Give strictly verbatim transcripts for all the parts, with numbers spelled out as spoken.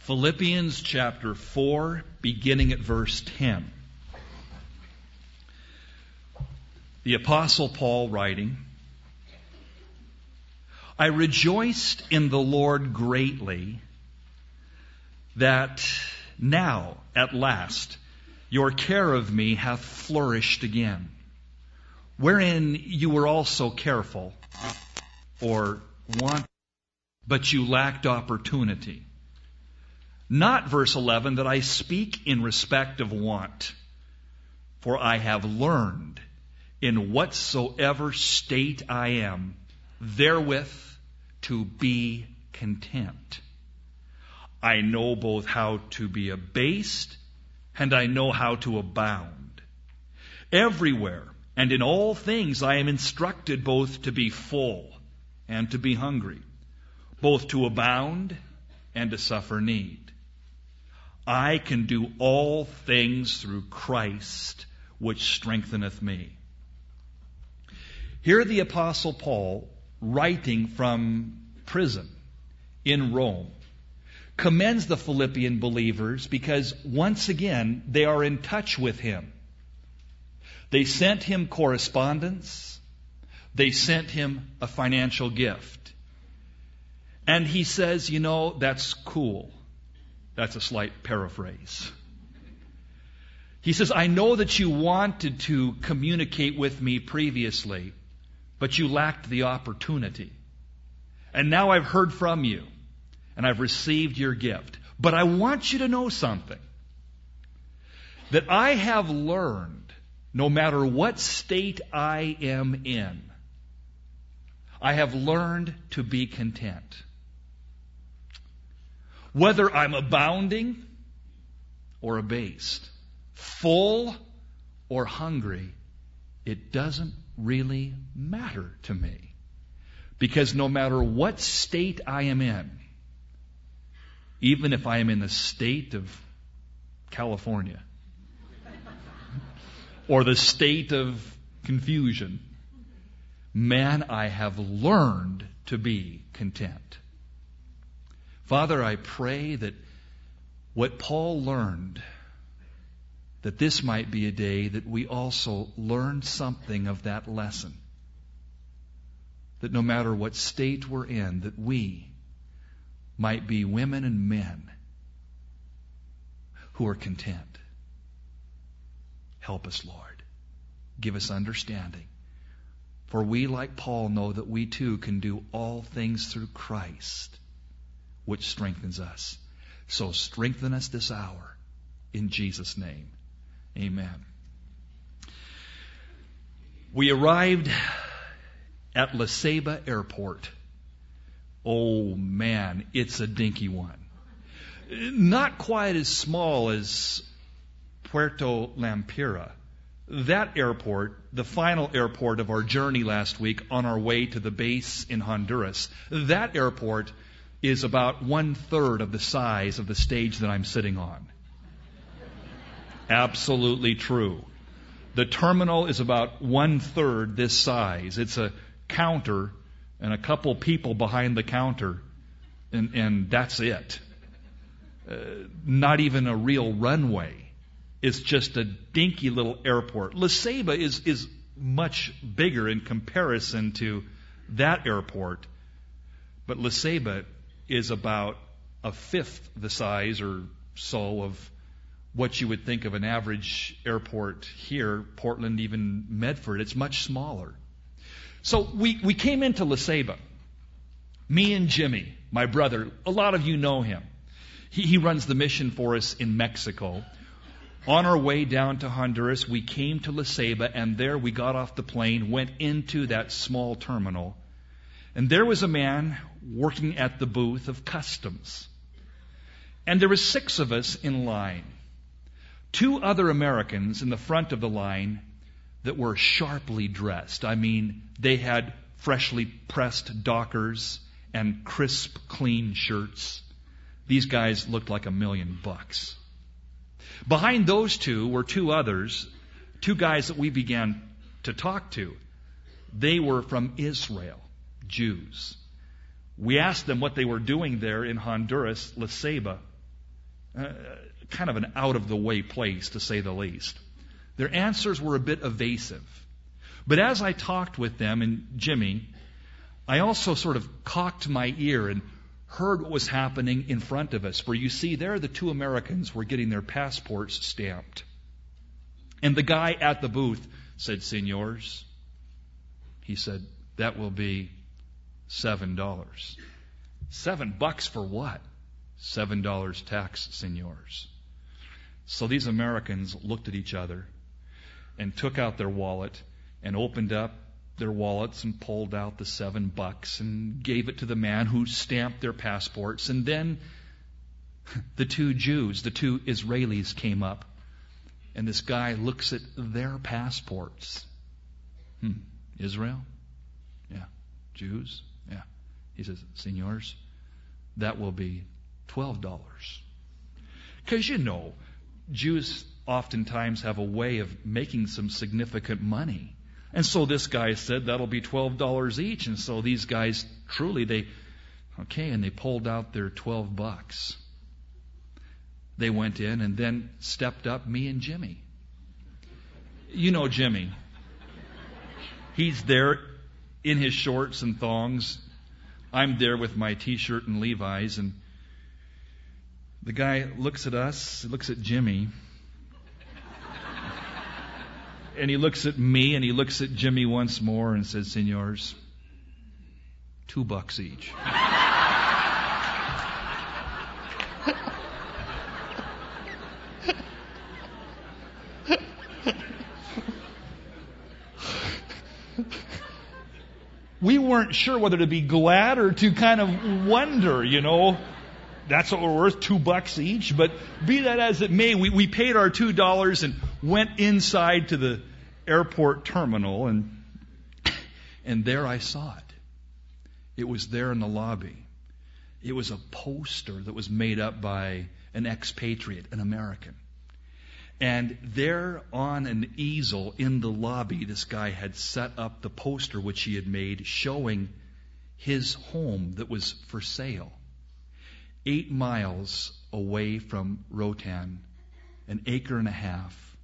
Philippians chapter four, beginning at verse ten. The Apostle Paul writing, I rejoiced in the Lord greatly that now, at last, your care of me hath flourished again, wherein you were also careful, or want, but you lacked opportunity. Not, verse eleven, that I speak in respect of want, for I have learned in whatsoever state I am, therewith to be content. I know both how to be abased, and I know how to abound. Everywhere and in all things I am instructed both to be full and to be hungry, both to abound and to suffer need. I can do all things through Christ, which strengtheneth me. Here the Apostle Paul, writing from prison in Rome, commends the Philippian believers because once again they are in touch with him. They sent him correspondence. They sent him a financial gift. And he says, you know, that's cool. That's a slight paraphrase. He says, I know that you wanted to communicate with me previously, but you lacked the opportunity. And now I've heard from you, and I've received your gift. But I want you to know something. That I have learned, no matter what state I am in, I have learned to be content. Whether I'm abounding or abased, full or hungry, it doesn't really matter to me. Because no matter what state I am in, even if I am in the state of California, or the state of confusion, man, I have learned to be content. Father, I pray that what Paul learned, that this might be a day that we also learn something of that lesson. That no matter what state we're in, that we might be women and men who are content. Help us, Lord. Give us understanding. For we, like Paul, know that we too can do all things through Christ, which strengthens us. So strengthen us this hour. In Jesus' name. Amen. We arrived at LaCeiba Airport. Oh man, it's a dinky one. Not quite as small as Puerto Lempira. That airport, the final airport of our journey last week on our way to the base in Honduras, that airport is about one-third of the size of the stage that I'm sitting on. Absolutely true. The terminal is about one-third this size. It's a counter and a couple people behind the counter, and, and that's it. Uh, not even a real runway. It's just a dinky little airport. LaCeiba is, is much bigger in comparison to that airport, but LaCeiba is about a fifth the size or so of what you would think of an average airport here, Portland, even Medford. It's much smaller. So we, we came into LaCeiba. Me and Jimmy, my brother, a lot of you know him. He, he runs the mission for us in Mexico. On our way down to Honduras, we came to LaCeiba, and there we got off the plane, went into that small terminal, and there was a man working at the booth of customs. And there were six of us in line. Two other Americans in the front of the line that were sharply dressed. I mean, they had freshly pressed dockers and crisp, clean shirts. These guys looked like a million bucks. Behind those two were two others, two guys that we began to talk to. They were from Israel, Jews. We asked them what they were doing there in Honduras, LaCeiba, Uh, kind of an out-of-the-way place, to say the least. Their answers were a bit evasive. But as I talked with them and Jimmy, I also sort of cocked my ear and heard what was happening in front of us, where you see there the two Americans were getting their passports stamped. And the guy at the booth said, "Senors," he said, "that will be seven dollars. Seven bucks for what? Seven dollars tax, senors." So these Americans looked at each other and took out their wallet and opened up their wallets and pulled out the seven bucks and gave it to the man who stamped their passports. And then the two Jews, the two Israelis came up, and this guy looks at their passports. Hmm, Israel? Yeah. Jews? Yeah. He says, "Senors, that will be twelve dollars. Because, you know, Jews oftentimes have a way of making some significant money. And so this guy said that'll be twelve dollars each. And so these guys, truly, they, okay, and they pulled out their twelve bucks. They went in and then stepped up me and Jimmy. You know Jimmy. He's there in his shorts and thongs. I'm there with my T-shirt and Levi's, and the guy looks at us, looks at Jimmy, and he looks at me, and he looks at Jimmy once more and says, "Senors, two bucks each." We weren't sure whether to be glad or to kind of wonder, you know. That's what we're worth, two bucks each. But be that as it may, we, we paid our two dollars and went inside to the airport terminal, and and there I saw it. It was there in the lobby. It was a poster that was made up by an expatriate, an American. And there on an easel in the lobby, this guy had set up the poster which he had made showing his home that was for sale. Eight miles away from Rotan, an acre and a half,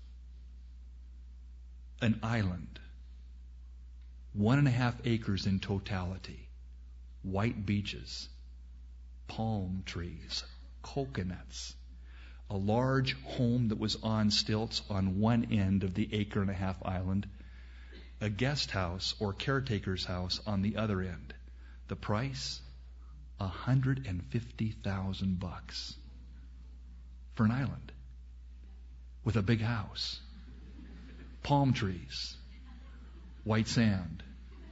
an island, one and a half acres in totality, white beaches, palm trees, coconuts, a large home that was on stilts on one end of the acre and a half island, a guest house or caretaker's house on the other end. The price? A hundred and fifty thousand bucks for an island with a big house, palm trees, white sand.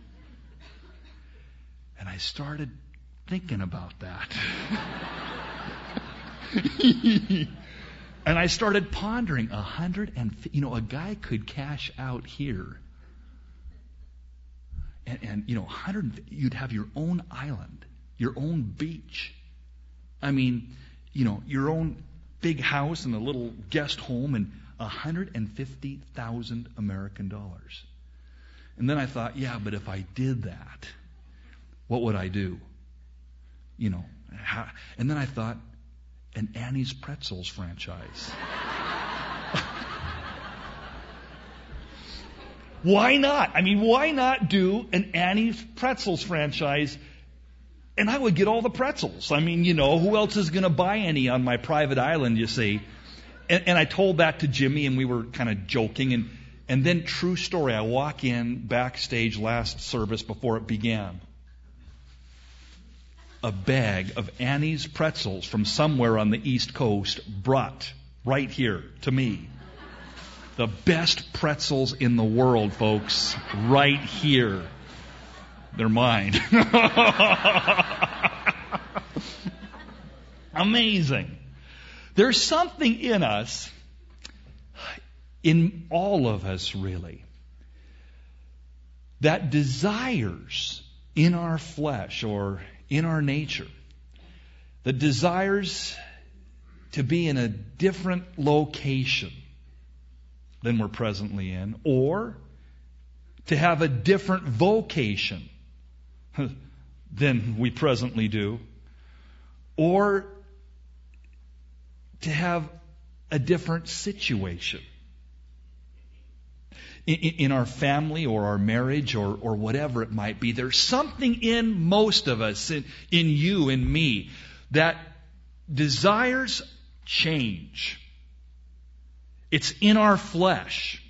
And I started thinking about that. And I started pondering a hundred and you know a guy could cash out here, and, and you know, hundred you'd have your own island, your own beach. I mean, you know, your own big house and a little guest home, and a hundred and fifty thousand American dollars. And then I thought, yeah, but if I did that, what would I do? You know, how, and then I thought, an Annie's Pretzels franchise. Why not? I mean, why not do an Annie's Pretzels franchise? And I would get all the pretzels. I mean, you know, who else is going to buy any on my private island, you see? And, and I told that to Jimmy, and we were kind of joking. And, and then, true story, I walk in backstage last service before it began. A bag of Annie's Pretzels from somewhere on the East Coast brought right here to me. The best pretzels in the world, folks, right here. They're mine. Amazing. There's something in us, in all of us really, that desires in our flesh or in our nature, that desires to be in a different location than we're presently in, or to have a different vocation than we presently do, or to have a different situation. In, in our family or our marriage or, or whatever it might be, there's something in most of us, in, in you and me, that desires change. It's in our flesh.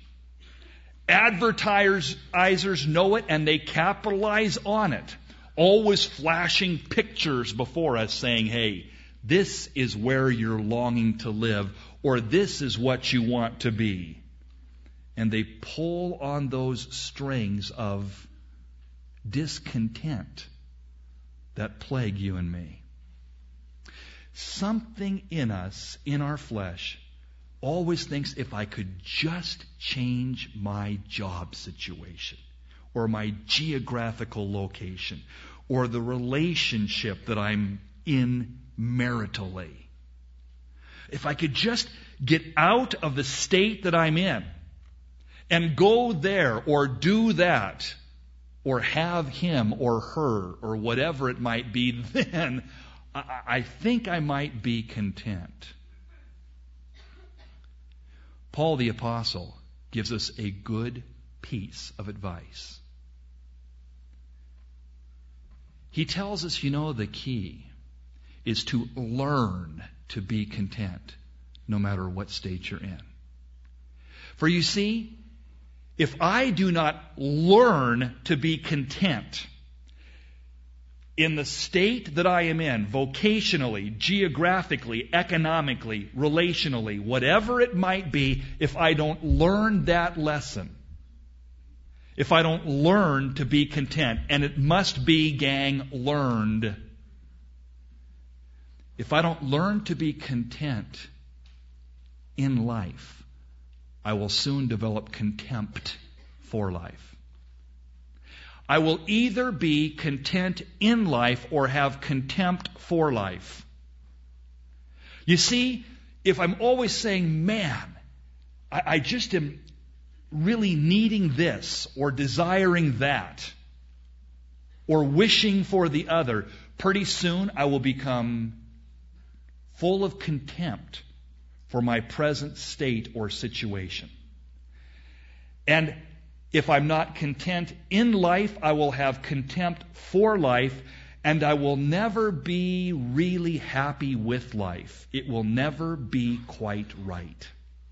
Advertisers know it and they capitalize on it, always flashing pictures before us saying, hey, this is where you're longing to live, or this is what you want to be. And they pull on those strings of discontent that plague you and me. Something in us, in our flesh, always thinks if I could just change my job situation, or my geographical location, or the relationship that I'm in maritally. If I could just get out of the state that I'm in and go there or do that or have him or her or whatever it might be, then I, I think I might be content. Paul the Apostle gives us a good piece of advice. He tells us, you know, the key is to learn to be content no matter what state you're in. For you see, if I do not learn to be content in the state that I am in, vocationally, geographically, economically, relationally, whatever it might be, if I don't learn that lesson, if I don't learn to be content, and it must be, gang, learned. If I don't learn to be content in life, I will soon develop contempt for life. I will either be content in life or have contempt for life. You see, if I'm always saying, man, I, I just am really needing this or desiring that or wishing for the other, pretty soon I will become full of contempt for my present state or situation. And if I'm not content in life, I will have contempt for life, and I will never be really happy with life. It will never be quite right.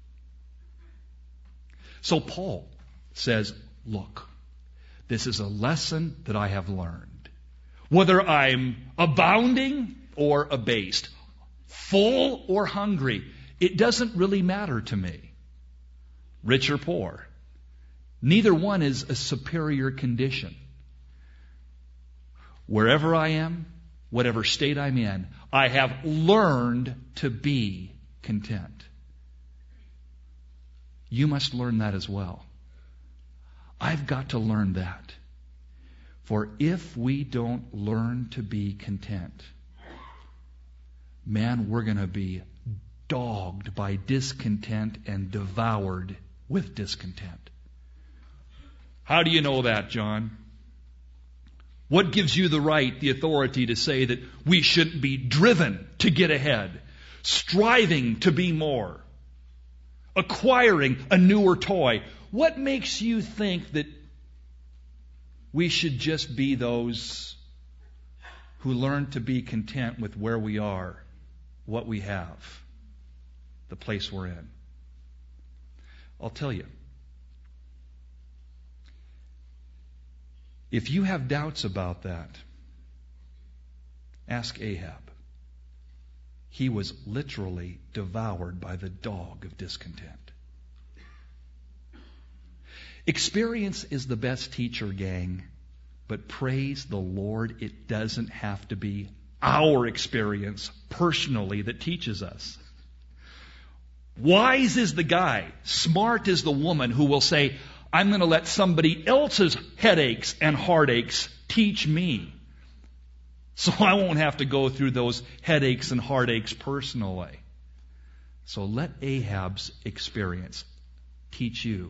So Paul says, look, this is a lesson that I have learned. Whether I'm abounding or abased, full or hungry, it doesn't really matter to me. Rich or poor. Neither one is a superior condition. Wherever I am, whatever state I'm in, I have learned to be content. You must learn that as well. I've got to learn that. For if we don't learn to be content, man, we're going to be dogged by discontent and devoured with discontent. How do you know that, John? What gives you the right, the authority to say that we shouldn't be driven to get ahead, striving to be more, acquiring a newer toy? What makes you think that we should just be those who learn to be content with where we are, what we have, the place we're in? I'll tell you. If you have doubts about that, ask Ahab. He was literally devoured by the dog of discontent. Experience is the best teacher, gang, but praise the Lord, it doesn't have to be our experience personally that teaches us. Wise is the guy, smart is the woman who will say, I'm going to let somebody else's headaches and heartaches teach me, so I won't have to go through those headaches and heartaches personally. So let Ahab's experience teach you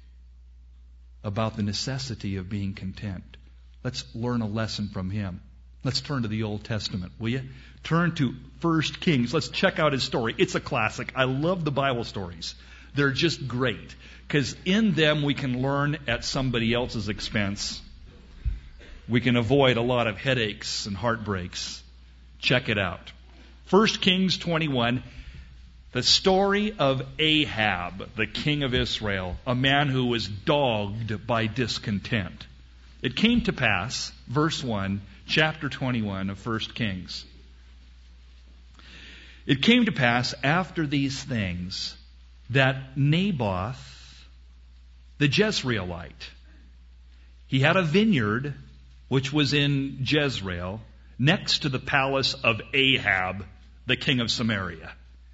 about the necessity of being content. Let's learn a lesson from him. Let's turn to the Old Testament, will you? Turn to First Kings. Let's check out his story. It's a classic. I love the Bible stories. They're just great, because in them we can learn at somebody else's expense. We can avoid a lot of headaches and heartbreaks. Check it out. First Kings twenty-one, the story of Ahab, the king of Israel, a man who was dogged by discontent. It came to pass, verse one, chapter twenty-one of First Kings. It came to pass after these things that Naboth, the Jezreelite, he had a vineyard which was in Jezreel, next to the palace of Ahab, the king of Samaria.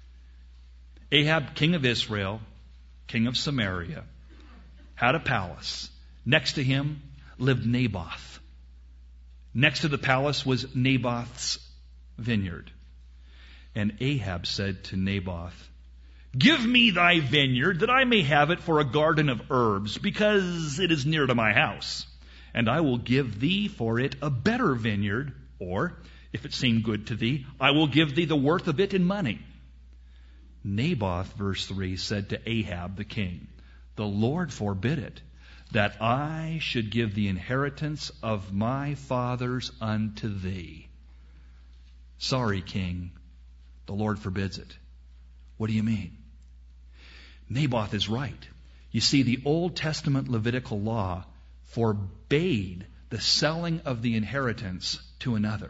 Ahab, king of Israel, king of Samaria, had a palace. Next to him lived Naboth. Next to the palace was Naboth's vineyard. And Ahab said to Naboth, "Give me thy vineyard, that I may have it for a garden of herbs, because it is near to my house. And I will give thee for it a better vineyard, or, if it seem good to thee, I will give thee the worth of it in money." Naboth, verse three, said to Ahab the king, "The Lord forbid it, that I should give the inheritance of my fathers unto thee." Sorry, king, the Lord forbids it. What do you mean? Naboth is right. You see, the Old Testament Levitical law forbade the selling of the inheritance to another.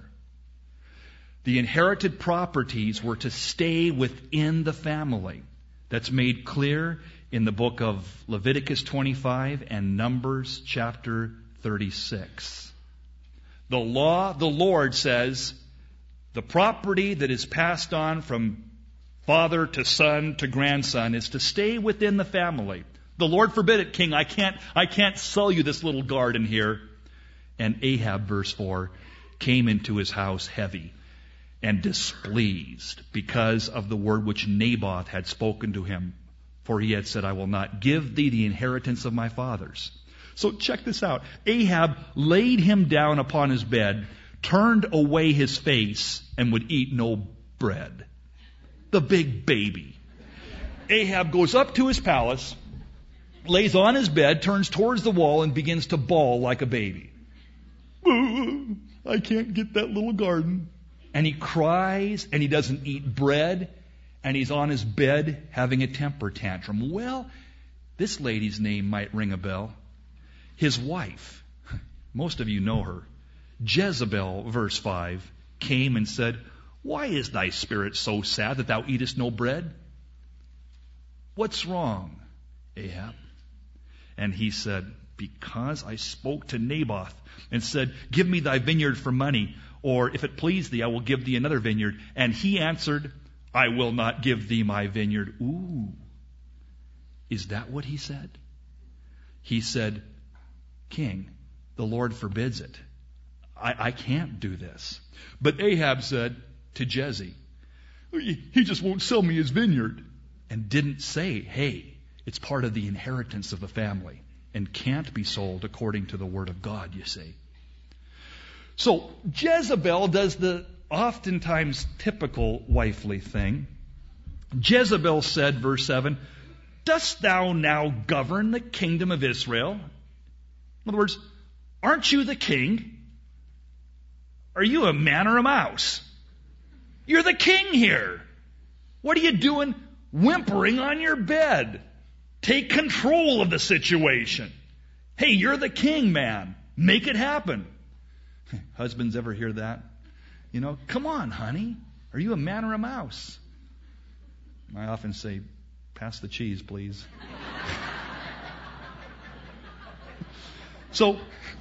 The inherited properties were to stay within the family. That's made clear in the book of Leviticus twenty-five and Numbers chapter thirty-six. The law, the Lord says, the property that is passed on from father to son to grandson is to stay within the family. The Lord forbid it, king. I can't, I can't sell you this little garden here. And Ahab, verse four, came into his house heavy and displeased because of the word which Naboth had spoken to him. For he had said, "I will not give thee the inheritance of my fathers." So check this out. Ahab laid him down upon his bed, turned away his face, and would eat no bread. The big baby. Ahab goes up to his palace, lays on his bed, turns towards the wall, and begins to bawl like a baby. "I can't get that little garden." And he cries, and he doesn't eat bread, and he's on his bed having a temper tantrum. Well, this lady's name might ring a bell. His wife, most of you know her, Jezebel, verse five, came and said, "Why is thy spirit so sad that thou eatest no bread?" "What's wrong, Ahab?" And he said, "Because I spoke to Naboth and said, 'Give me thy vineyard for money, or if it please thee, I will give thee another vineyard.' And he answered, 'I will not give thee my vineyard.'" Ooh. Is that what he said? He said, "King, the Lord forbids it. I, I can't do this." But Ahab said to Jeze, "He just won't sell me his vineyard." And didn't say, hey, it's part of the inheritance of the family and can't be sold according to the word of God, you see. So Jezebel does the oftentimes typical wifely thing. Jezebel said, verse seven, "Dost thou now govern the kingdom of Israel?" In other words, aren't you the king? Are you a man or a mouse? You're the king here. What are you doing whimpering on your bed? Take control of the situation. Hey, you're the king, man. Make it happen. Husbands ever hear that? You know, come on, honey. Are you a man or a mouse? I often say, pass the cheese, please. So,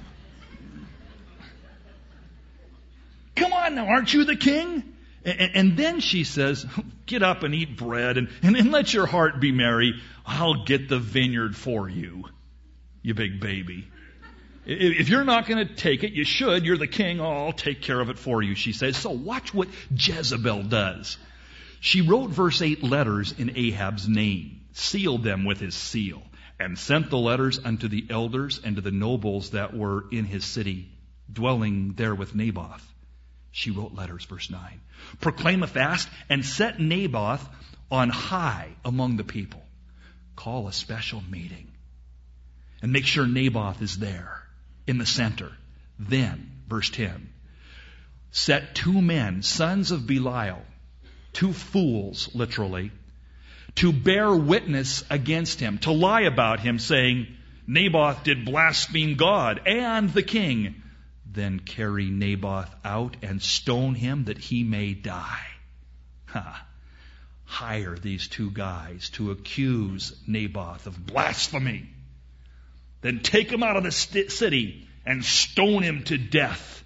come on now, aren't you the king? And, and then she says, "Get up and eat bread and, and, and let your heart be merry. I'll get the vineyard for you, you big baby. If you're not going to take it, you should. You're the king. Oh, I'll take care of it for you," she says. So watch what Jezebel does. She wrote, verse eight, letters in Ahab's name, sealed them with his seal, and sent the letters unto the elders and to the nobles that were in his city, dwelling there with Naboth. She wrote letters, verse nine. Proclaim a fast and set Naboth on high among the people. Call a special meeting. And make sure Naboth is there in the center. Then, verse ten, set two men, sons of Belial, two fools, literally, to bear witness against him, to lie about him, saying, Naboth did blaspheme God and the king. Then carry Naboth out and stone him that he may die. Ha. Hire these two guys to accuse Naboth of blasphemy. Then take him out of the st- city and stone him to death.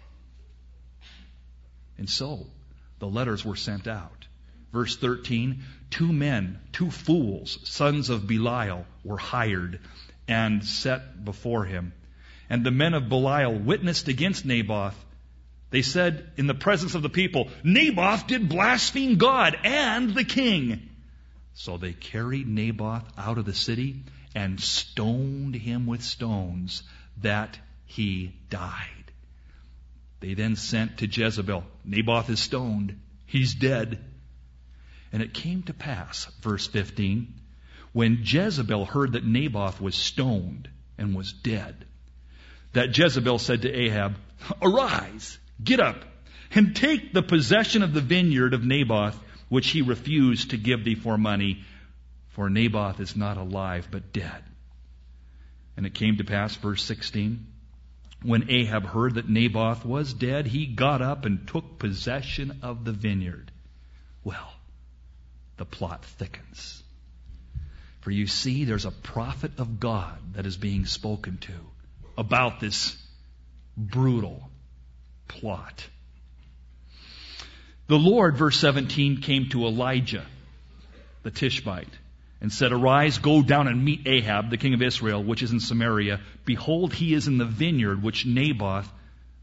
And so the letters were sent out. Verse thirteen, two men, two fools, sons of Belial, were hired and set before him. And the men of Belial witnessed against Naboth. They said in the presence of the people, Naboth did blaspheme God and the king. So they carried Naboth out of the city and stoned him with stones that he died. They then sent to Jezebel, Naboth is stoned. He's dead. And it came to pass, verse fifteen, when Jezebel heard that Naboth was stoned and was dead, that Jezebel said to Ahab, Arise, get up, and take the possession of the vineyard of Naboth, which he refused to give thee for money, for Naboth is not alive, but dead. And it came to pass, verse sixteen, when Ahab heard that Naboth was dead, he got up and took possession of the vineyard. Well, the plot thickens. For you see, there's a prophet of God that is being spoken to about this brutal plot. The Lord, verse seventeen, came to Elijah, the Tishbite, and said, Arise, go down and meet Ahab, the king of Israel, which is in Samaria. Behold, he is in the vineyard which Naboth,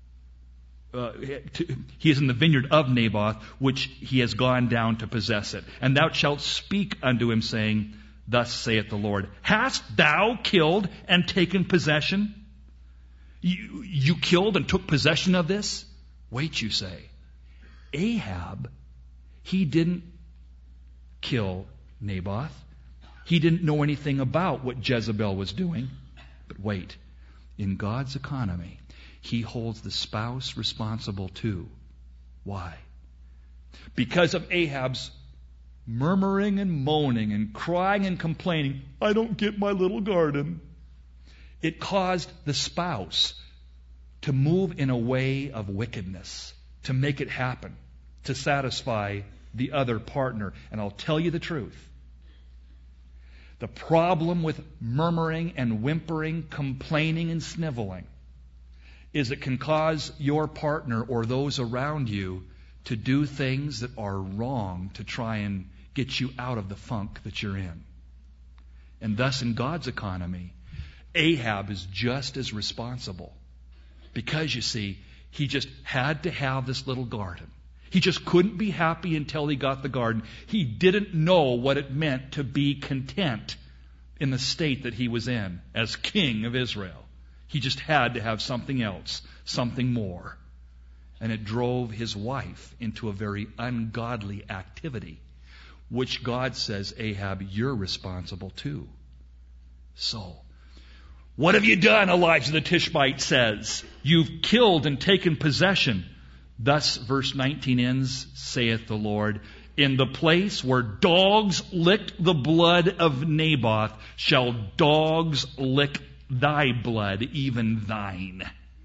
uh, he is in the vineyard of Naboth, which he has gone down to possess it. And thou shalt speak unto him, saying, Thus saith the Lord, Hast thou killed and taken possession? You, you killed and took possession of this? Wait, you say. Ahab, he didn't kill Naboth. He didn't know anything about what Jezebel was doing. But wait, in God's economy, he holds the spouse responsible too. Why? Because of Ahab's murmuring and moaning and crying and complaining, I don't get my little garden. It caused the spouse to move in a way of wickedness, to make it happen, to satisfy the other partner. And I'll tell you the truth. The problem with murmuring and whimpering, complaining and sniveling is it can cause your partner or those around you to do things that are wrong to try and get you out of the funk that you're in. And thus, in God's economy, Ahab is just as responsible. Because, you see, he just had to have this little garden. He just couldn't be happy until he got the garden. He didn't know what it meant to be content in the state that he was in as king of Israel. He just had to have something else, something more. And it drove his wife into a very ungodly activity, which God says, Ahab, you're responsible too. So, what have you done, Elijah the Tishbite says? You've killed and taken possession. Thus, verse nineteen ends, saith the Lord, in the place where dogs licked the blood of Naboth, shall dogs lick thy blood, even thine.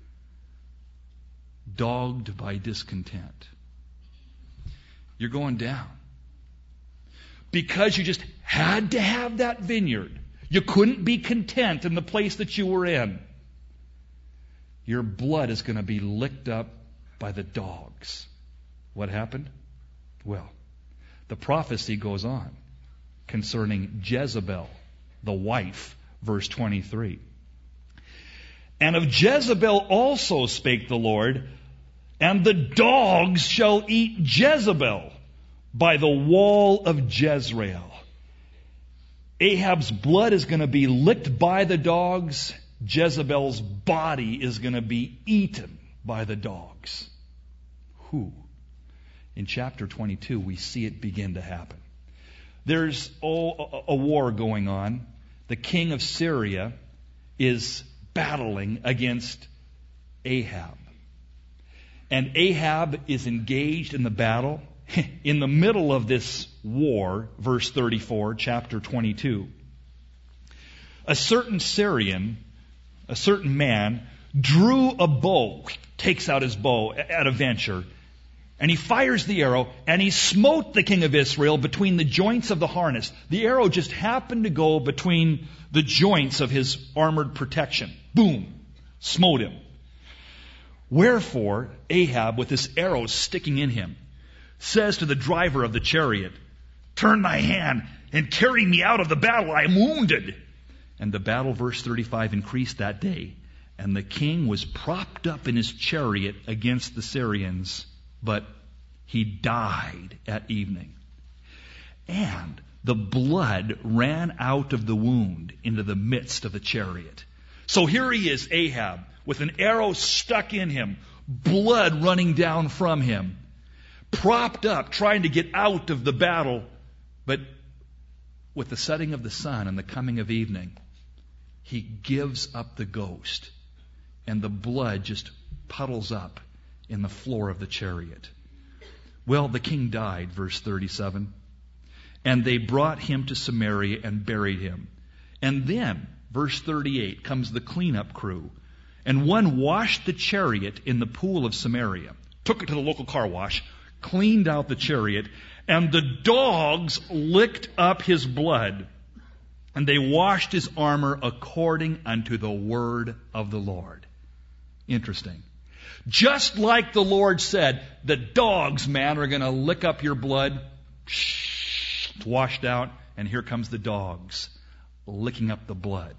Dogged by discontent. You're going down. Because you just had to have that vineyard. You couldn't be content in the place that you were in. Your blood is going to be licked up by the dogs. What happened? Well, the prophecy goes on concerning Jezebel, the wife, verse twenty-three. And of Jezebel also spake the Lord, and the dogs shall eat Jezebel by the wall of Jezreel. Ahab's blood is going to be licked by the dogs. Jezebel's body is going to be eaten by the dogs. who? In chapter twenty-two, we see it begin to happen. There's oh, a war going on. The king of Syria is battling against Ahab. And Ahab is engaged in the battle. In the middle of this war, verse thirty-four, chapter twenty-two, a certain Syrian, a certain man, drew a bow, takes out his bow at a venture, and he fires the arrow, and he smote the king of Israel between the joints of the harness. The arrow just happened to go between the joints of his armored protection. Boom! Smote him. Wherefore, Ahab, with this arrow sticking in him, says to the driver of the chariot, "Turn thy hand and carry me out of the battle. I am wounded." And the battle, verse thirty-five, increased that day. And the king was propped up in his chariot against the Syrians, but he died at evening. And the blood ran out of the wound into the midst of the chariot. So here he is, Ahab, with an arrow stuck in him, blood running down from him, propped up, trying to get out of the battle. But with the setting of the sun and the coming of evening, he gives up the ghost, and the blood just puddles up in the floor of the chariot. Well, the king died, verse thirty-seven, and they brought him to Samaria and buried him. And then, verse thirty-eight, comes the cleanup crew, and one washed the chariot in the pool of Samaria, took it to the local car wash, cleaned out the chariot, and the dogs licked up his blood, and they washed his armor according unto the word of the Lord. Interesting. Just like the Lord said, the dogs, man, are going to lick up your blood. Shh, it's washed out, and here comes the dogs licking up the blood.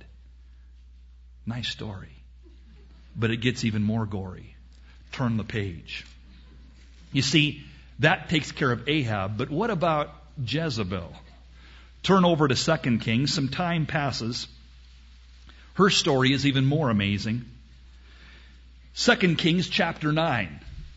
Nice story. But it gets even more gory. Turn the page. You see, that takes care of Ahab, but what about Jezebel? Turn over to Second Kings. Some time passes. Her story is even more amazing. Second Kings chapter nine.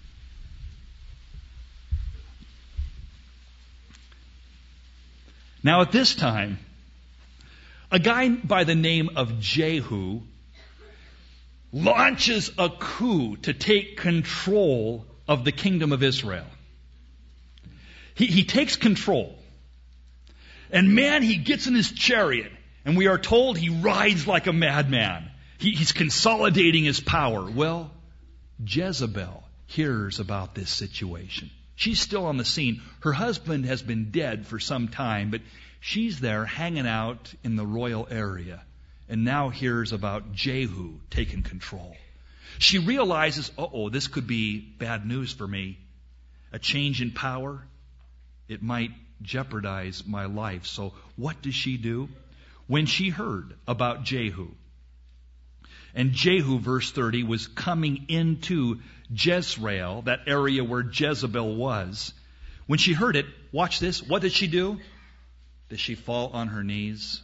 Now at this time, a guy by the name of Jehu launches a coup to take control of the kingdom of Israel. He, he takes control. And man, he gets in his chariot, and we are told he rides like a madman. He, he's consolidating his power. Well, Jezebel hears about this situation. She's still on the scene. Her husband has been dead for some time, but she's there hanging out in the royal area, and now hears about Jehu taking control. She realizes, uh-oh, this could be bad news for me. A change in power, it might jeopardize my life. So what does she do? When she heard about Jehu, and Jehu, verse thirty, was coming into Jezreel, that area where Jezebel was. When she heard it, watch this, what did she do? Does she fall on her knees?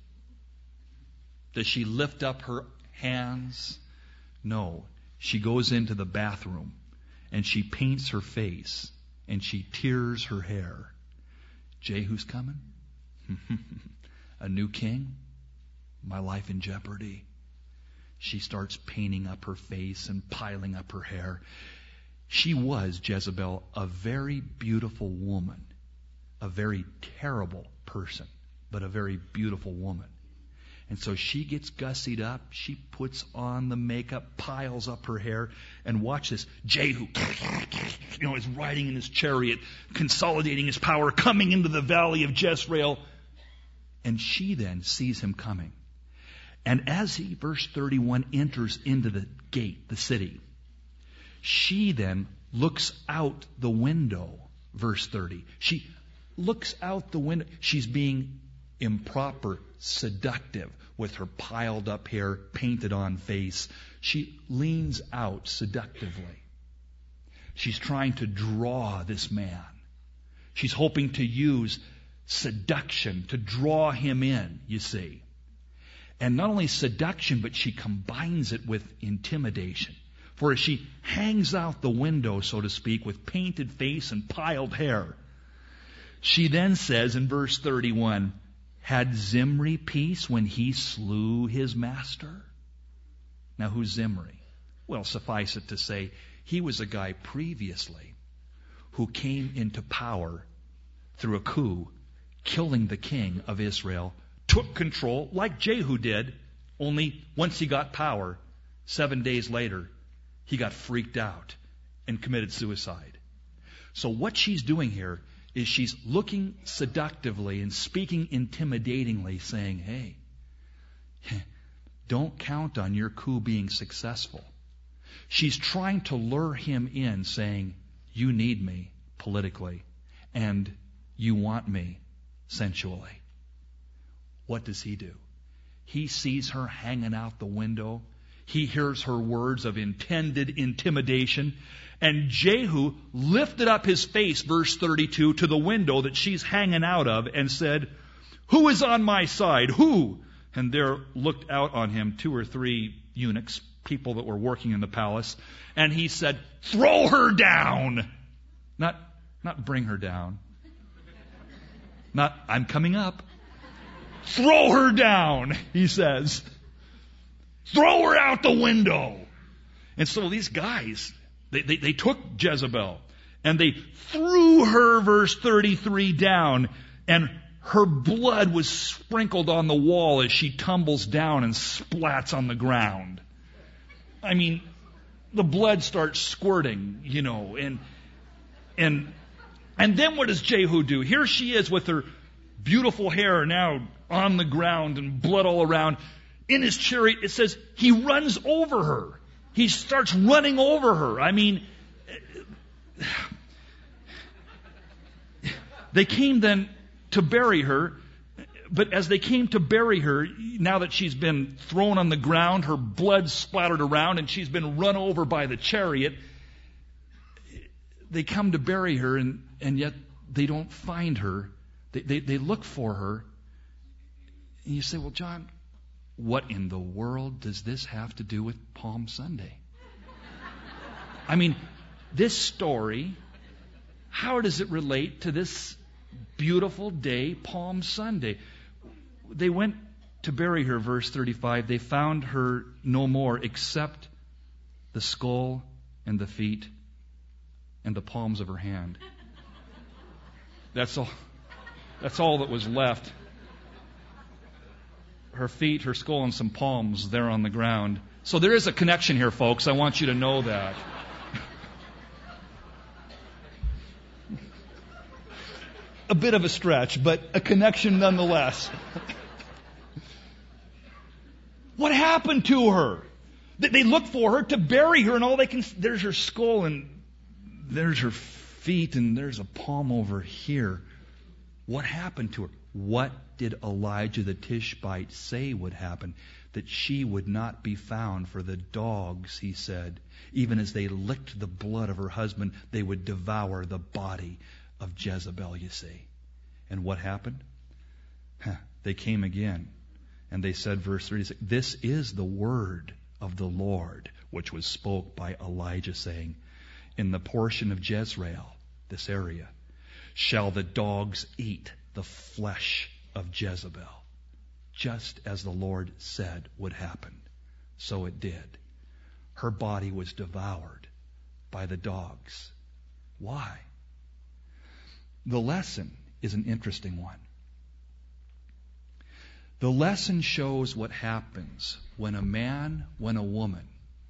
Does she lift up her hands? No. She goes into the bathroom, and she paints her face, and she tears her hair. Jehu's coming? A new king? My life in jeopardy. She starts painting up her face and piling up her hair. She was, Jezebel, a very beautiful woman. A very terrible person, but a very beautiful woman. And so she gets gussied up. She puts on the makeup, piles up her hair, and watch this. Jehu, you know, is riding in his chariot, consolidating his power, coming into the valley of Jezreel. And she then sees him coming. And as he, verse thirty-one, enters into the gate, the city, she then looks out the window, verse thirty. She looks out the window. She's being improper, seductive, with her piled up hair, painted on face. She leans out seductively. She's trying to draw this man. She's hoping to use seduction to draw him in, you see. And not only seduction, but she combines it with intimidation. For as she hangs out the window, so to speak, with painted face and piled hair, she then says in verse thirty-one, had Zimri peace when he slew his master? Now, who's Zimri? Well, suffice it to say, he was a guy previously who came into power through a coup, killing the king of Israel, took control like Jehu did, only once he got power, seven days later, he got freaked out and committed suicide. So what she's doing here is she's looking seductively and speaking intimidatingly, saying, hey, don't count on your coup being successful. She's trying to lure him in, saying, you need me politically, and you want me sensually. What does he do? He sees her hanging out the window. He hears her words of intended intimidation. And Jehu lifted up his face, verse thirty-two, to the window that she's hanging out of and said, who is on my side? Who? And there looked out on him two or three eunuchs, people that were working in the palace. And he said, throw her down. Not, not bring her down. Not, I'm coming up. Throw her down, he says. Throw her out the window. And so these guys, they, they, they took Jezebel and they threw her, verse thirty-three, down, and her blood was sprinkled on the wall as she tumbles down and splats on the ground. I mean, the blood starts squirting, you know, and and and then what does Jehu do? Here she is with her beautiful hair now on the ground and blood all around. In his chariot, it says he runs over her. He starts running over her. I mean, they came then to bury her, but as they came to bury her, now that she's been thrown on the ground, her blood splattered around, and she's been run over by the chariot, they come to bury her, and, and yet they don't find her. They, they, they look for her. And you say, well, John, what in the world does this have to do with Palm Sunday? I mean, this story, how does it relate to this beautiful day, Palm Sunday? They went to bury her, verse thirty-five. They found her no more except the skull and the feet and the palms of her hand. That's all. That's all that was left. Her feet, her skull, and some palms there on the ground. So there is a connection here, folks. I want you to know that. A bit of a stretch, but a connection nonetheless. What happened to her? They look for her to bury her, and all they can, there's her skull, and there's her feet, and there's a palm over here. What happened to her? What did Elijah the Tishbite say would happen? That she would not be found, for the dogs, he said, even as they licked the blood of her husband, they would devour the body of Jezebel, you see. And what happened? Huh, they came again, and they said, verse thirty-six, this is the word of the Lord, which was spoke by Elijah, saying, in the portion of Jezreel, this area, shall the dogs eat the flesh of Jezebel, just as the Lord said would happen. So it did. Her body was devoured by the dogs. Why? The lesson is an interesting one. The lesson shows what happens when a man, when a woman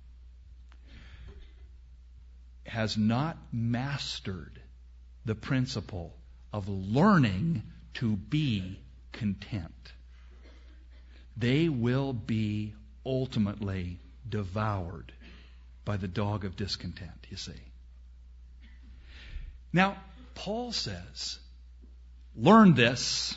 has not mastered the principle of learning to be content. They will be ultimately devoured by the dog of discontent, you see. Now, Paul says, learn this.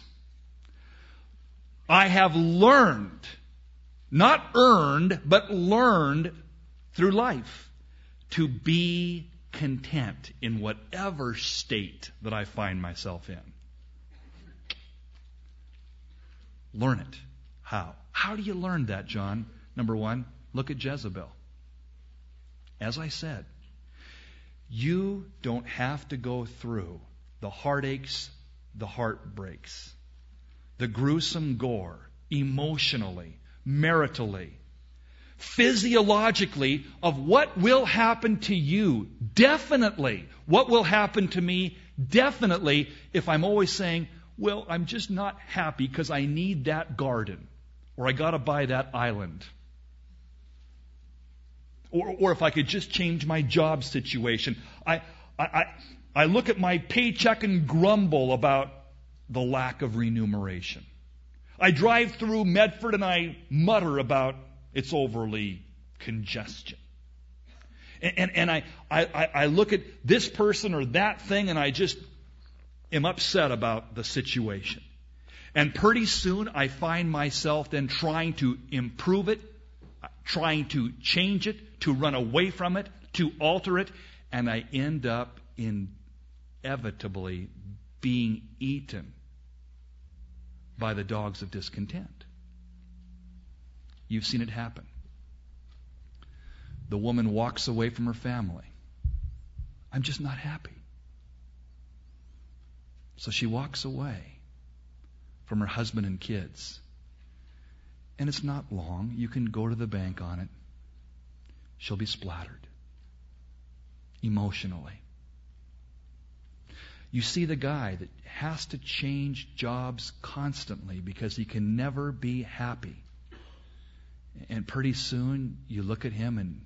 I have learned, not earned, but learned through life to be content in whatever state that I find myself in. Learn it. How? How do you learn that, John? Number one, look at Jezebel. as I said, you don't have to go through the heartaches, the heartbreaks, the gruesome gore, emotionally, maritally, physiologically, of what will happen to you, definitely, what will happen to me, definitely, if I'm always saying, well, I'm just not happy because I need that garden, or I got to buy that island. Or, or if I could just change my job situation. I, I, I, I look at my paycheck and grumble about the lack of remuneration. I drive through Medford and I mutter about its overly congestion. And, and, and I, I, I look at this person or that thing and I just am upset about the situation. And pretty soon I find myself then trying to improve it, trying to change it, to run away from it, to alter it, and I end up inevitably being eaten by the dogs of discontent. You've seen it happen. The woman walks away from her family. I'm just not happy. So she walks away from her husband and kids. And it's not long. You can go to the bank on it. She'll be splattered emotionally. You see the guy that has to change jobs constantly because he can never be happy. And pretty soon you look at him and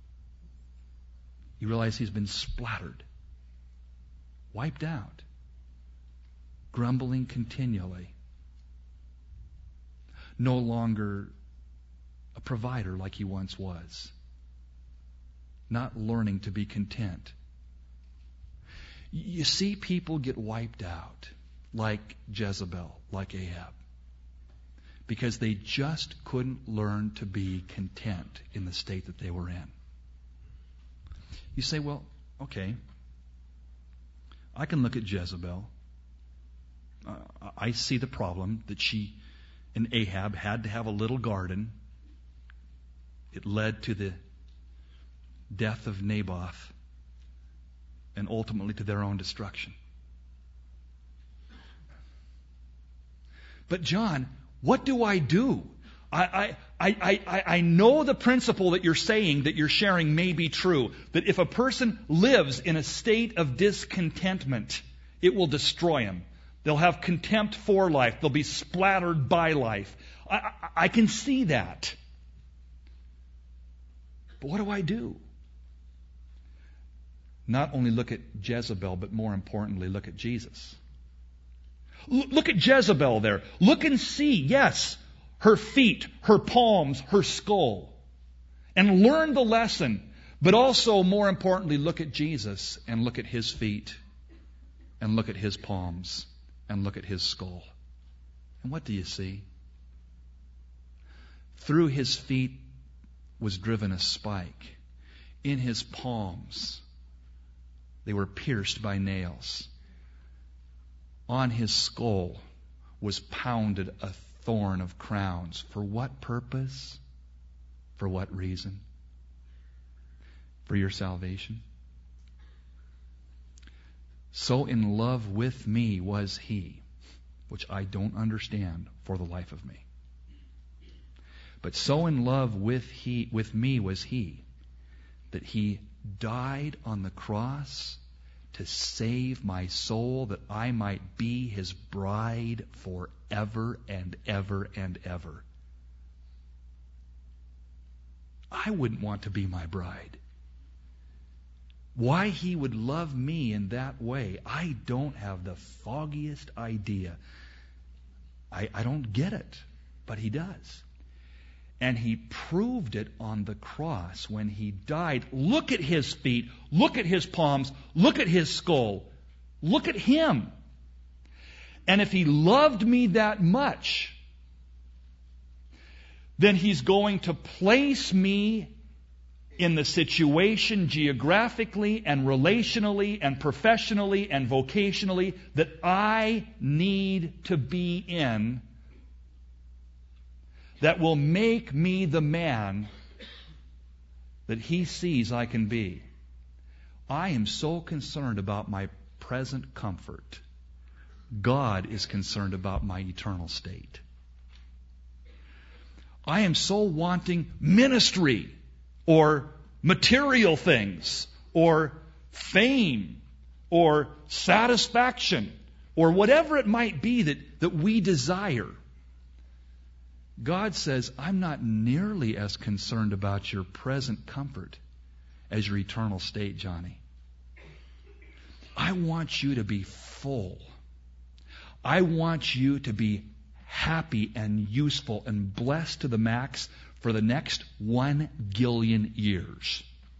you realize he's been splattered, wiped out, grumbling continually. No longer a provider like he once was. Not learning to be content. You see people get wiped out like Jezebel, like Ahab, because they just couldn't learn to be content in the state that they were in. You say, well, okay, I can look at Jezebel. Uh, I see the problem that she and Ahab had to have a little garden. It led to the death of Naboth and ultimately to their own destruction. But John, what do I do? I, I, I, I, I know the principle that you're saying, that you're sharing may be true, that if a person lives in a state of discontentment, it will destroy him. They'll have contempt for life. They'll be splattered by life. I, I, I can see that. But what do I do? Not only look at Jezebel, but more importantly, look at Jesus. L- look at Jezebel there. Look and see, yes, her feet, her palms, her skull. And learn the lesson. But also, more importantly, look at Jesus and look at His feet and look at His palms and look at His skull. And what do you see? Through His feet was driven a spike. In His palms, they were pierced by nails. On His skull was pounded a thorn of crowns. For what purpose? For what reason? For your salvation. So in love with me was He, which I don't understand for the life of me. But so in love with he, with me was He, that He died on the cross to save my soul, that I might be His bride forever and ever and ever. I wouldn't want to be my bride. Why He would love me in that way, I don't have the foggiest idea. I, I don't get it, but He does. And He proved it on the cross when He died. Look at His feet. Look at His palms. Look at His skull. Look at Him. And if He loved me that much, then He's going to place me in the situation geographically and relationally and professionally and vocationally that I need to be in, that will make me the man that He sees I can be. I am so concerned about my present comfort. God is concerned about my eternal state. I am so wanting ministry or material things or fame or satisfaction or whatever it might be that, that we desire. God says, I'm not nearly as concerned about your present comfort as your eternal state, Johnny. I want you to be full. I want you to be happy and useful and blessed to the max for the next one gillion years.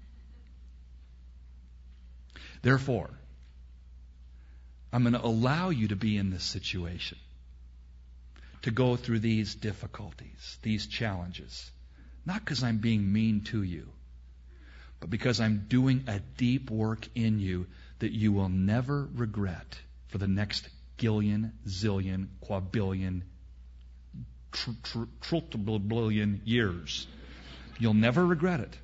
Therefore, I'm going to allow you to be in this situation, to go through these difficulties, these challenges, not because I'm being mean to you, but because I'm doing a deep work in you that you will never regret for the next gillion, zillion, quabillion, tr- tr- trillion years. You'll never regret it.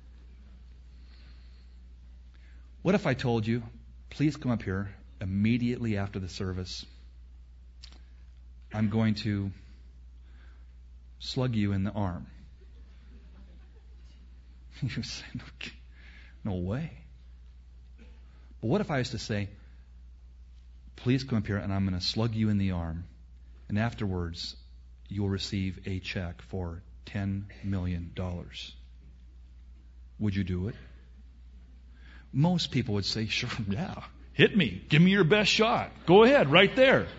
What if I told you, please come up here immediately after the service. I'm going to slug you in the arm. You say, no way. But what if I was to say, please come up here and I'm going to slug you in the arm, and afterwards you will receive a check for ten million dollars. Would you do it? Most people would say, sure, yeah, hit me. Give me your best shot. Go ahead, right there.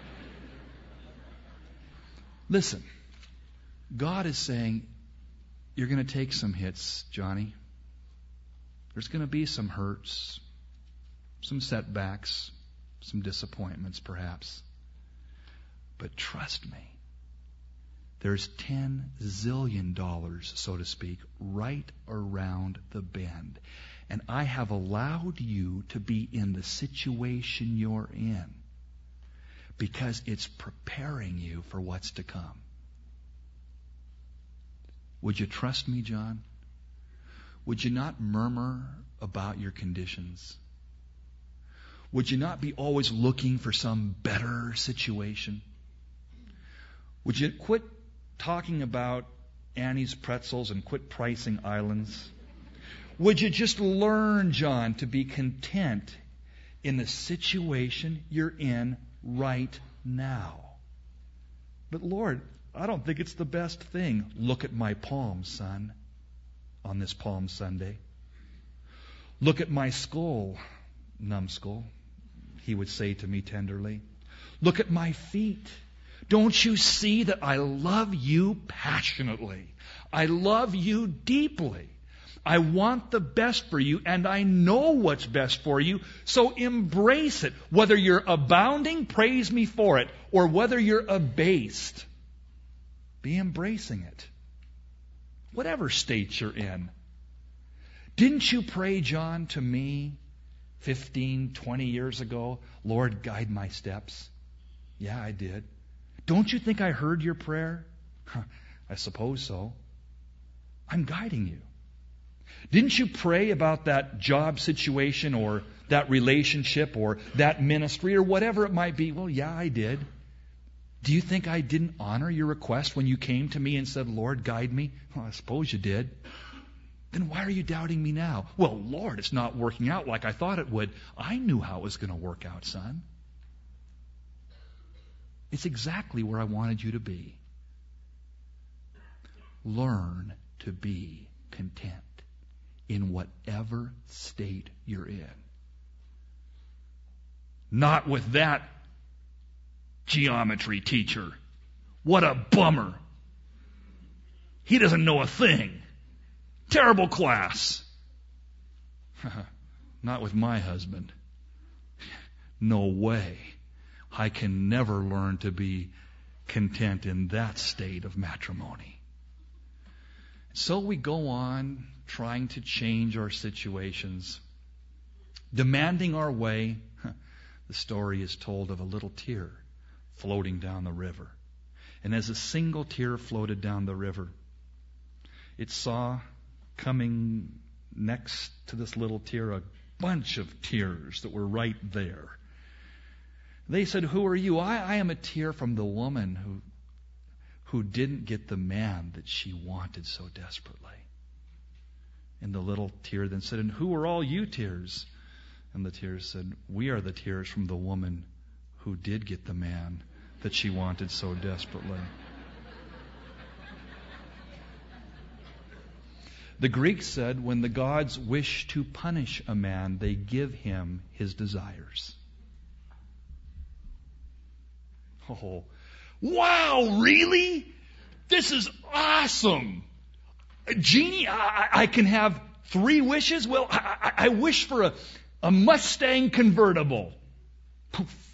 Listen, God is saying, you're going to take some hits, Johnny. There's going to be some hurts, some setbacks, some disappointments perhaps. But trust me, there's ten zillion dollars, so to speak, right around the bend. And I have allowed you to be in the situation you're in because it's preparing you for what's to come. Would you trust me, John? Would you not murmur about your conditions? Would you not be always looking for some better situation? Would you quit talking about Annie's pretzels and quit pricing islands? Would you just learn, John, to be content in the situation you're in right now? But Lord, I don't think it's the best thing. Look at my palms, son, on this Palm Sunday. Look at my skull, numbskull, he would say to me tenderly. Look at my feet. Don't you see that I love you passionately? I love you deeply. I want the best for you, and I know what's best for you, so embrace it. Whether you're abounding, praise me for it, or whether you're abased, be embracing it. Whatever state you're in. Didn't you pray, John, to me fifteen, twenty years ago, Lord, guide my steps? Yeah, I did. Don't you think I heard your prayer? I suppose so. I'm guiding you. Didn't you pray about that job situation or that relationship or that ministry or whatever it might be? Well, yeah, I did. Do you think I didn't honor your request when you came to me and said, Lord, guide me? Well, I suppose you did. Then why are you doubting me now? Well, Lord, it's not working out like I thought it would. I knew how it was going to work out, son. It's exactly where I wanted you to be. Learn to be content in whatever state you're in. Not with that geometry teacher. What a bummer. He doesn't know a thing. Terrible class. Not with my husband. No way. I can never learn to be content in that state of matrimony. So we go on trying to change our situations, demanding our way. The story is told of a little tear floating down the river. And as a single tear floated down the river, it saw coming next to this little tear a bunch of tears that were right there. They said, "Who are you?" I, I am a tear from the woman who, who didn't get the man that she wanted so desperately. And the little tear then said, "And who are all you tears?" And the tears said, "We are the tears from the woman who did get the man that she wanted so desperately." The Greeks said, when the gods wish to punish a man, they give him his desires. Oh, wow, really? This is awesome. Genie, I, I can have three wishes? Well, I, I, I wish for a, a Mustang convertible. Poof.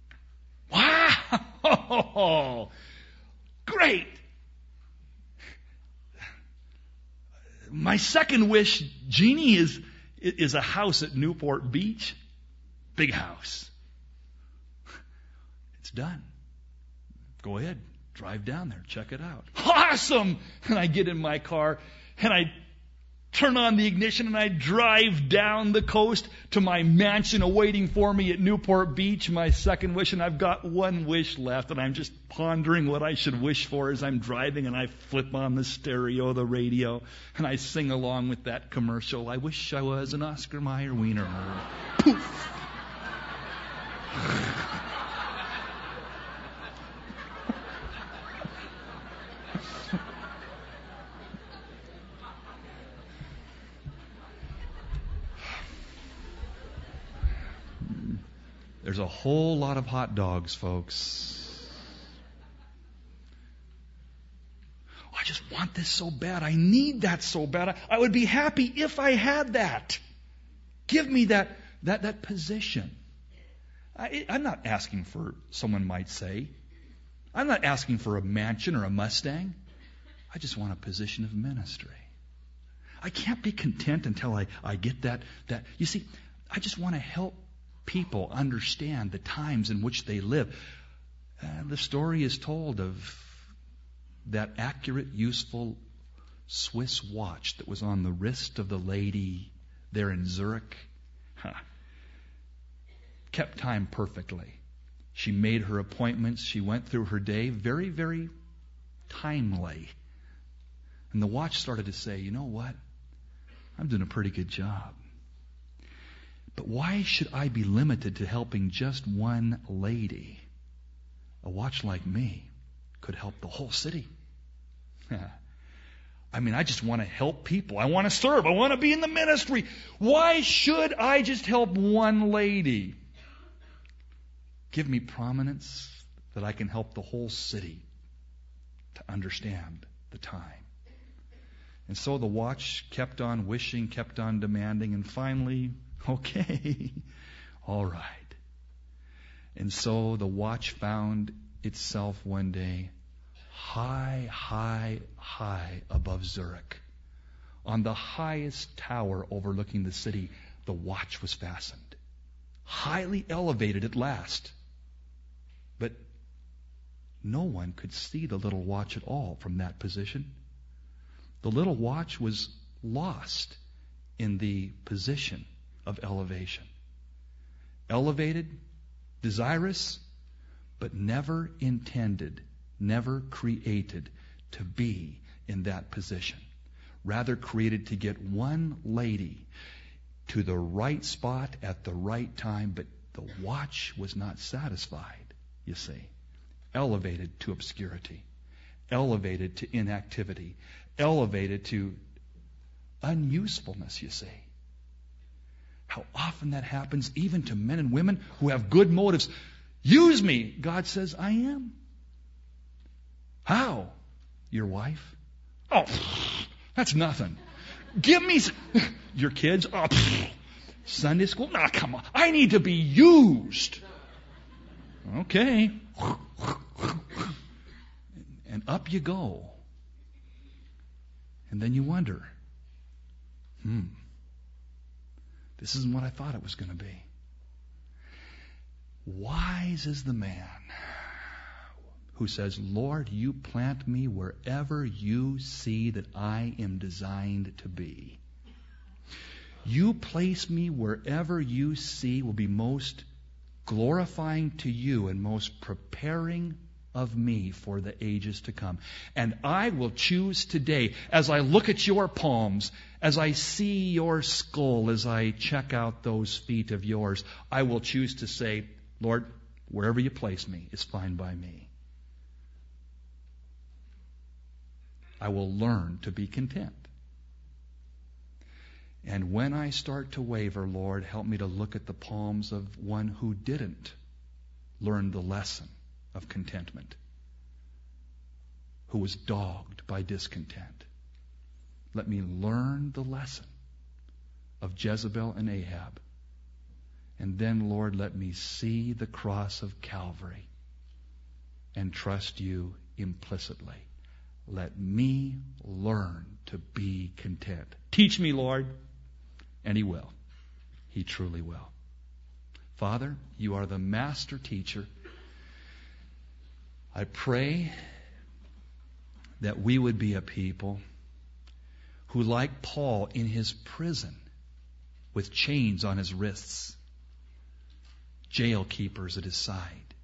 Wow. Great. My second wish, Genie, is, is a house at Newport Beach. Big house. It's done. Go ahead. Drive down there. Check it out. Awesome! And I get in my car and I turn on the ignition and I drive down the coast to my mansion awaiting for me at Newport Beach, my second wish, and I've got one wish left, and I'm just pondering what I should wish for as I'm driving, and I flip on the stereo, the radio, and I sing along with that commercial. I wish I was an Oscar Mayer wiener. Poof! There's a whole lot of hot dogs, folks. Oh, I just want this so bad. I need that so bad. I, I would be happy if I had that. Give me that that that position. I, I'm not asking for, someone might say, I'm not asking for a mansion or a Mustang. I just want a position of ministry. I can't be content until I, I get that that. You see, I just want to help people understand the times in which they live. Uh, the story is told of that accurate, useful Swiss watch that was on the wrist of the lady there in Zurich. Huh. Kept time perfectly. She made her appointments. She went through her day very, very timely. And the watch started to say, you know what? I'm doing a pretty good job. But why should I be limited to helping just one lady? A watch like me could help the whole city. I mean, I just want to help people. I want to serve. I want to be in the ministry. Why should I just help one lady? Give me prominence that I can help the whole city to understand the time. And so the watch kept on wishing, kept on demanding, and finally, okay, all right. And so the watch found itself one day high, high, high above Zurich. On the highest tower overlooking the city, the watch was fastened. Highly elevated at last. But no one could see the little watch at all from that position. The little watch was lost in the position of elevation. Elevated, desirous, but never intended, never created to be in that position. Rather created to get one lady to the right spot at the right time, but the watch was not satisfied, you see. Elevated to obscurity. Elevated to inactivity. Elevated to unusefulness, you see. How often that happens, even to men and women who have good motives. Use me. God says, I am. How? Your wife? Oh, that's nothing. Give me some. Your kids? Oh, Sunday school? Nah, come on. I need to be used. Okay. And up you go. And then you wonder, hmm, this isn't what I thought it was going to be. Wise is the man who says, Lord, you plant me wherever you see that I am designed to be. You place me wherever you see will be most glorifying to you and most preparing of me for the ages to come. And I will choose today, as I look at your palms, as I see your skull, as I check out those feet of yours, I will choose to say, Lord, wherever you place me is fine by me. I will learn to be content. And when I start to waver, Lord, help me to look at the palms of one who didn't learn the lesson of contentment, who was dogged by discontent. Let me learn the lesson of Jezebel and Ahab. And then, Lord, let me see the cross of Calvary and trust you implicitly. Let me learn to be content. Teach me, Lord. And He will. He truly will. Father, you are the master teacher. I pray that we would be a people who, like Paul in his prison, with chains on his wrists, jail keepers at his side,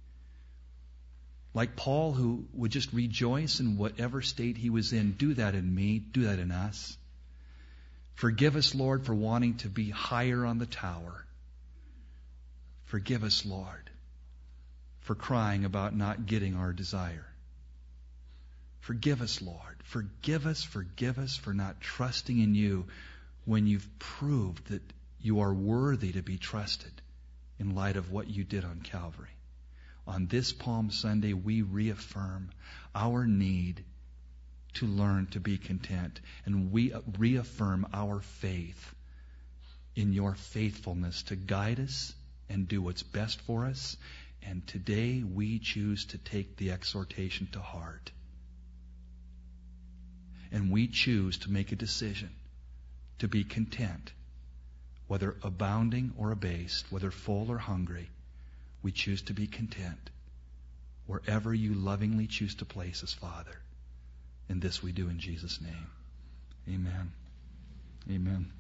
like Paul who would just rejoice in whatever state he was in, do that in me, do that in us. Forgive us, Lord, for wanting to be higher on the tower. Forgive us, Lord, for crying about not getting our desire. Forgive us, Lord. Forgive us, forgive us for not trusting in you when you've proved that you are worthy to be trusted in light of what you did on Calvary. On this Palm Sunday, we reaffirm our need to learn to be content, and we reaffirm our faith in your faithfulness to guide us and do what's best for us. And today we choose to take the exhortation to heart. And we choose to make a decision to be content, whether abounding or abased, whether full or hungry. We choose to be content wherever you lovingly choose to place us, Father. And this we do in Jesus' name. Amen. Amen.